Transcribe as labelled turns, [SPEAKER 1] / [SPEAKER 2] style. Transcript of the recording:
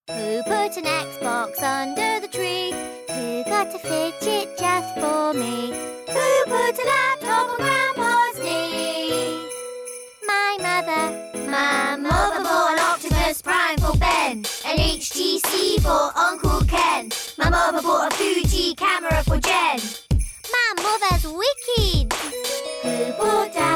[SPEAKER 1] Who put an Xbox under the tree? Who got a fidget just for me? Who put a laptop on Grandpa's knee? My mother. My mother bought an Optimus Prime for Ben, an HTC for Uncle Ken. My mother bought a Fuji camera for Jen. My mother's wicked. Who put